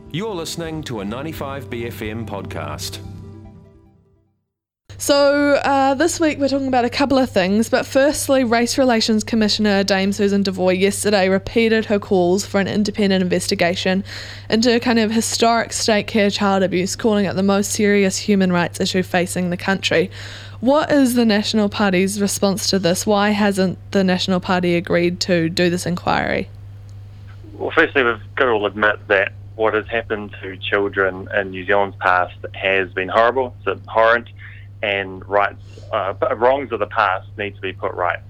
You're listening to a 95BFM podcast. So this week we're talking about a couple of things, but firstly, Race Relations Commissioner Dame Susan Devoy yesterday repeated her calls for an independent investigation into kind of historic state care child abuse, calling it the most serious human rights issue facing the country. What is the National Party's response to this? Why hasn't the National Party agreed to do this inquiry? Well, firstly, we've got to all admit that what has happened to children in New Zealand's past has been horrible, it's abhorrent, and wrongs of the past need to be put right.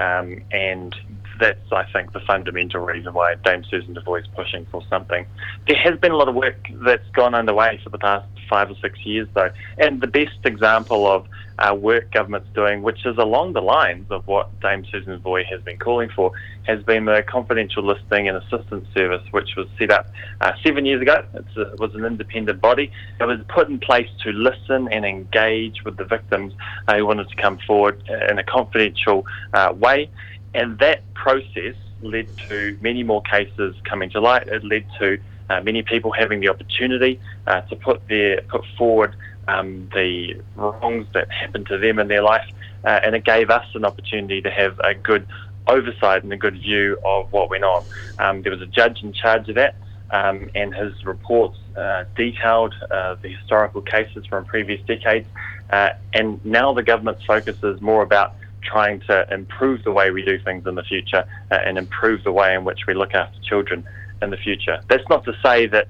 And that's, I think, the fundamental reason why Dame Susan Devoy is pushing for something. There has been a lot of work that's gone underway for the past 5 or 6 years, though, and the best example of work government's doing, which is along the lines of what Dame Susan Devoy has been calling for, has been the Confidential Listing and Assistance Service, which was set up 7 years ago. It was an independent body. It was put in place to listen and engage with the victims who wanted to come forward in a confidential way, and that process led to many more cases coming to light. It led to many people having the opportunity to put forward the wrongs that happened to them in their life, and it gave us an opportunity to have a good oversight and a good view of what went on. There was a judge in charge of that, and his reports detailed the historical cases from previous decades, and now the government's focus is more about trying to improve the way we do things in the future and improve the way in which we look after children in the future. That's not to say that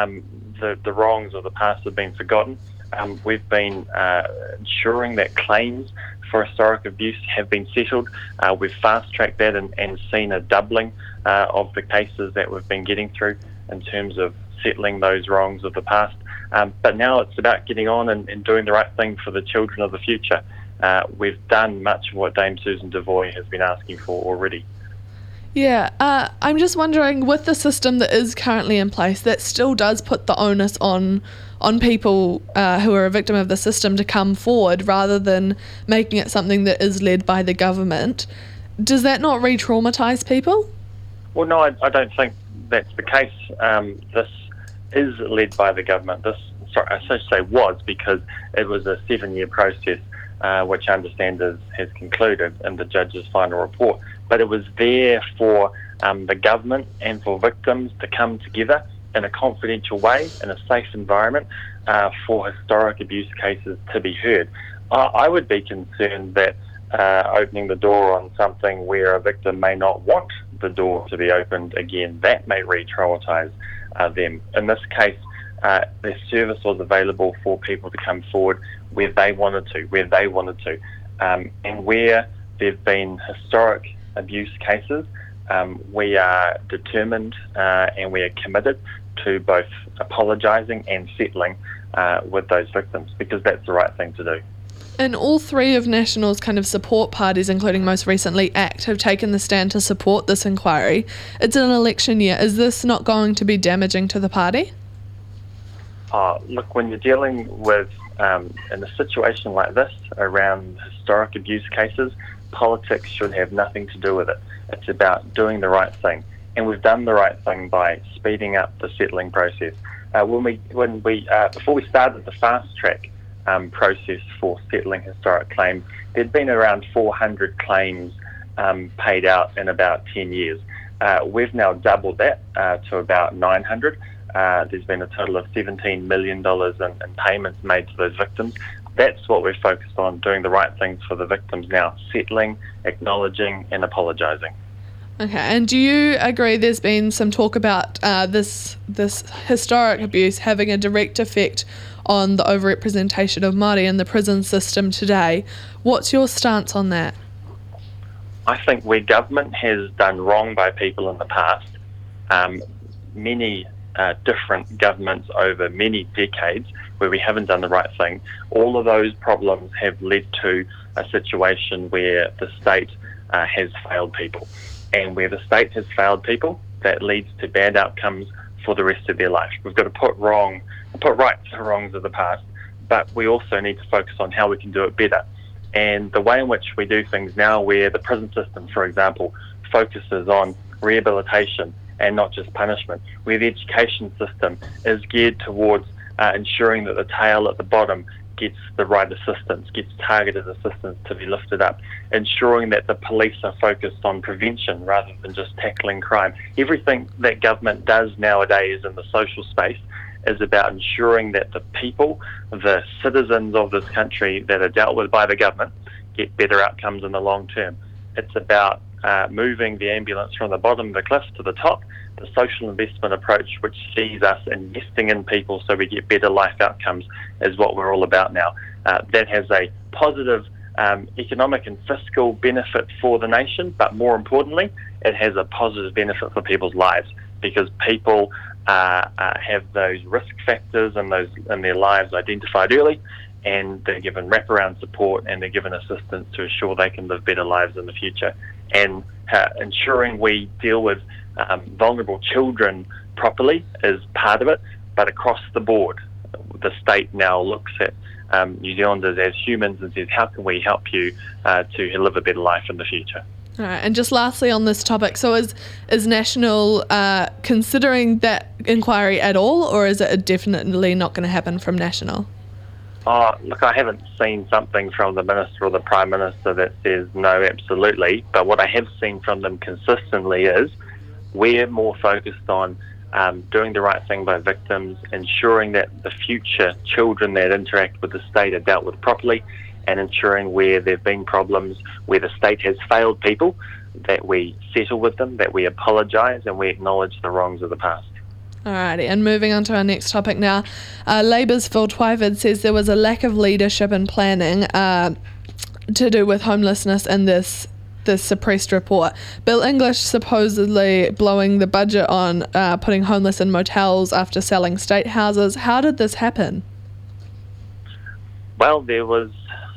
the wrongs of the past have been forgotten. We've been ensuring that claims for historic abuse have been settled. We've fast-tracked that and seen a doubling of the cases that we've been getting through in terms of settling those wrongs of the past. But now it's about getting on and doing the right thing for the children of the future. We've done much of what Dame Susan Devoy has been asking for already. Yeah, I'm just wondering, with the system that is currently in place, that still does put the onus on people who are a victim of the system to come forward rather than making it something that is led by the government. Does that not re-traumatise people? Well, no, I don't think that's the case. This is led by the government. I should say was, because it was a 7-year process, which I understand has concluded in the judge's final report. But it was there for the government and for victims to come together in a confidential way, in a safe environment, for historic abuse cases to be heard. I would be concerned that opening the door on something where a victim may not want the door to be opened again, that may re-traumatise them. In this case, the service was available for people to come forward where they wanted to, and where there have been historic abuse cases, we are determined and we are committed to both apologising and settling with those victims, because that's the right thing to do. And all three of National's kind of support parties, including most recently ACT, have taken the stand to support this inquiry. It's an election year. Is this not going to be damaging to the party? Look, when you're dealing with, in a situation like this, around historic abuse cases, politics should have nothing to do with it. It's about doing the right thing. And we've done the right thing by speeding up the settling process. Before we started the fast track process for settling historic claims, there'd been around 400 claims paid out in about 10 years. We've now doubled that to about 900. There's been a total of $17 million in payments made to those victims. That's what we're focused on, doing the right things for the victims now, settling, acknowledging and apologising. Okay, and do you agree there's been some talk about this historic abuse having a direct effect on the overrepresentation of Māori in the prison system today? What's your stance on that? I think where government has done wrong by people in the past, many different governments over many decades where we haven't done the right thing, all of those problems have led to a situation where the state has failed people. And where the state has failed people, that leads to bad outcomes for the rest of their life. We've got to put right the wrongs of the past, but we also need to focus on how we can do it better. And the way in which we do things now, where the prison system, for example, focuses on rehabilitation and not just punishment, where the education system is geared towards ensuring that the tail at the bottom gets the right assistance, gets targeted assistance to be lifted up, ensuring that the police are focused on prevention rather than just tackling crime. Everything that government does nowadays in the social space is about ensuring that the people, the citizens of this country that are dealt with by the government, get better outcomes in the long term. It's about moving the ambulance from the bottom of the cliff to the top, the social investment approach, which sees us investing in people so we get better life outcomes, is what we're all about now. That has a positive economic and fiscal benefit for the nation, but more importantly, it has a positive benefit for people's lives, because people have those risk factors in their lives identified early, and they're given wraparound support and they're given assistance to ensure they can live better lives in the future. And ensuring we deal with vulnerable children properly is part of it, but across the board, the state now looks at New Zealanders as humans and says, how can we help you to live a better life in the future? All right, and just lastly on this topic, so is National considering that inquiry at all, or is it definitely not going to happen from National? Look, I haven't seen something from the Minister or the Prime Minister that says no, absolutely. But what I have seen from them consistently is we're more focused on doing the right thing by victims, ensuring that the future children that interact with the state are dealt with properly, and ensuring where there have been problems, where the state has failed people, that we settle with them, that we apologise, and we acknowledge the wrongs of the past. Alrighty, and moving on to our next topic now. Labour's Phil Twyford says there was a lack of leadership and planning to do with homelessness in this suppressed report. Bill English supposedly blowing the budget on putting homeless in motels after selling state houses. How did this happen? Well, there's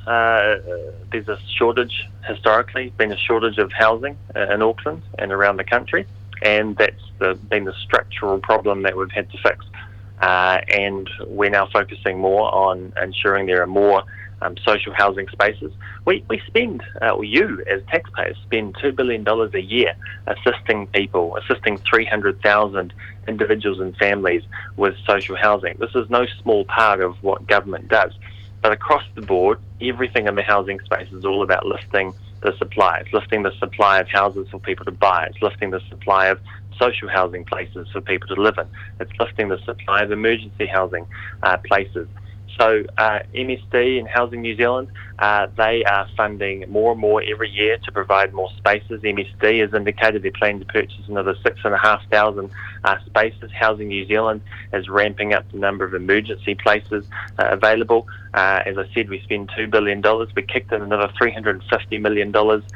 a shortage, historically, been a shortage of housing in Auckland and around the country, and that's been the structural problem that we've had to fix. And we're now focusing more on ensuring there are more social housing spaces. We spend, you as taxpayers spend $2 billion a year assisting 300,000 individuals and families with social housing. This is no small part of what government does. But across the board, everything in the housing space is all about lifting the supply. It's lifting the supply of houses for people to buy. It's lifting the supply of social housing places for people to live in. It's lifting the supply of emergency housing places. So MSD and Housing New Zealand, they are funding more and more every year to provide more spaces. MSD has indicated they're planning to purchase another 6,500 spaces. Housing New Zealand is ramping up the number of emergency places available. As I said, we spend $2 billion. We kicked in another $350 million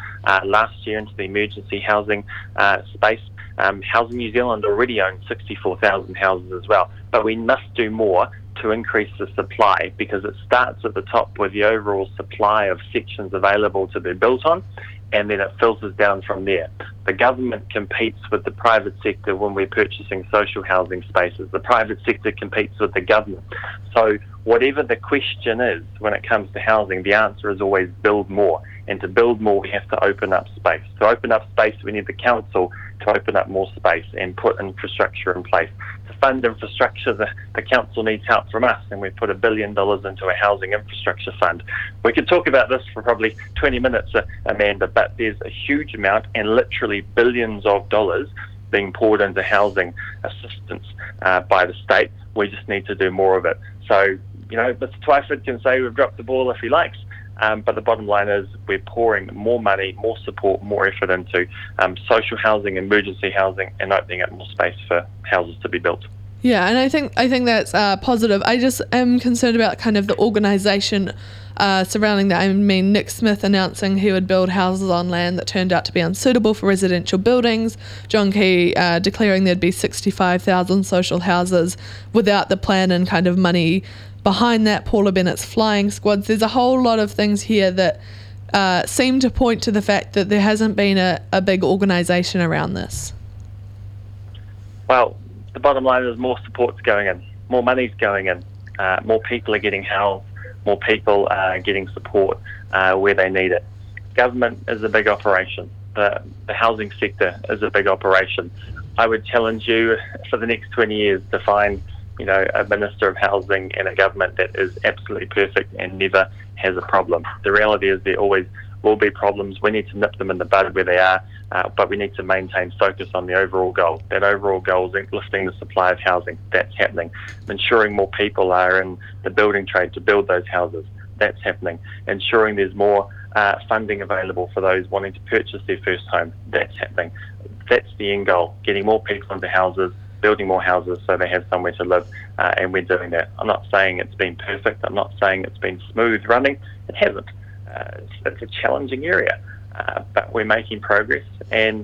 last year into the emergency housing space. Housing New Zealand already owns 64,000 houses as well, but we must do more to increase the supply, because it starts at the top with the overall supply of sections available to be built on, and then it filters down from there. The government competes with the private sector when we're purchasing social housing spaces. The private sector competes with the government. So whatever the question is when it comes to housing, the answer is always build more. And to build more, we have to open up space. To open up space, we need the council to open up more space and put infrastructure in place. To fund infrastructure, the council needs help from us, and we put $1 billion into a housing infrastructure fund. We could talk about this for probably 20 minutes, Amanda, but there's a huge amount and literally billions of dollars being poured into housing assistance by the state. We just need to do more of it. So, Mr. Twyford can say we've dropped the ball if he likes, but the bottom line is we're pouring more money, more support, more effort into social housing, emergency housing, and opening up more space for houses to be built. Yeah, and I think that's positive. I just am concerned about kind of the organisation surrounding that. I mean, Nick Smith announcing he would build houses on land that turned out to be unsuitable for residential buildings. John Key declaring there'd be 65,000 social houses without the plan and kind of money behind that. Paula Bennett's flying squads. There's a whole lot of things here that seem to point to the fact that there hasn't been a big organisation around this. Well, the bottom line is more support's going in, more money's going in, more people are getting housed, more people are getting support where they need it. Government is a big operation. The housing sector is a big operation. I would challenge you for the next 20 years to find, a Minister of Housing and a government that is absolutely perfect and never has a problem. The reality is there always will be problems. We need to nip them in the bud where they are, but we need to maintain focus on the overall goal. That overall goal is lifting the supply of housing. That's happening. Ensuring more people are in the building trade to build those houses. That's happening. Ensuring there's more funding available for those wanting to purchase their first home. That's happening. That's the end goal, getting more people into houses, building more houses so they have somewhere to live, and we're doing that. I'm not saying it's been perfect. I'm not saying it's been smooth running. It hasn't. It's a challenging area, but we're making progress. And,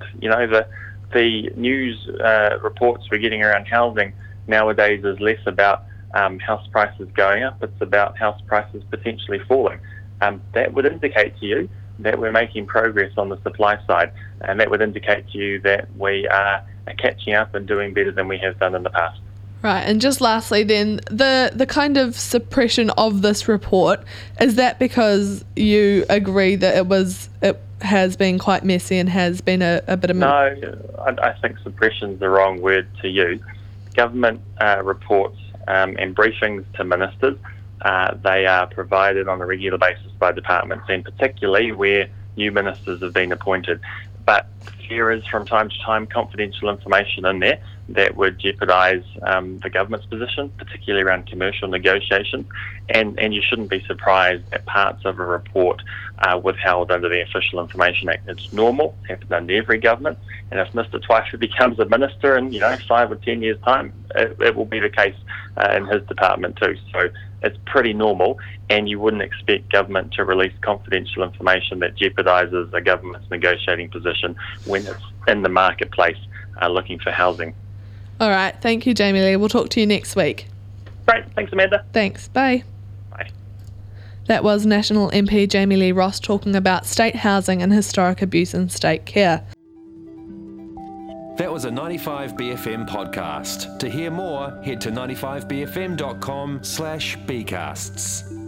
the news reports we're getting around housing nowadays is less about house prices going up. It's about house prices potentially falling. That would indicate to you that we're making progress on the supply side, and that would indicate to you that we are catching up and doing better than we have done in the past. Right, and just lastly then, the kind of suppression of this report, is that because you agree that it has been quite messy and has been a bit of... No, I think suppression's the wrong word to use. Government reports and briefings to ministers, they are provided on a regular basis by departments, and particularly where new ministers have been appointed. But there is from time to time confidential information in there that would jeopardise the government's position, particularly around commercial negotiations, and you shouldn't be surprised that parts of a report are withheld under the Official Information Act. It's normal, it's happened under every government, and if Mr Twyford becomes a minister in 5 or 10 years' time, it will be the case in his department too. So it's pretty normal, and you wouldn't expect government to release confidential information that jeopardises a government's negotiating position when it's in the marketplace looking for housing. All right, thank you, Jamie Lee. We'll talk to you next week. Great, thanks, Amanda. Thanks, bye. Bye. That was National MP Jamie Lee Ross talking about state housing and historic abuse in state care. That was a 95BFM podcast. To hear more, head to 95bfm.com/bcasts.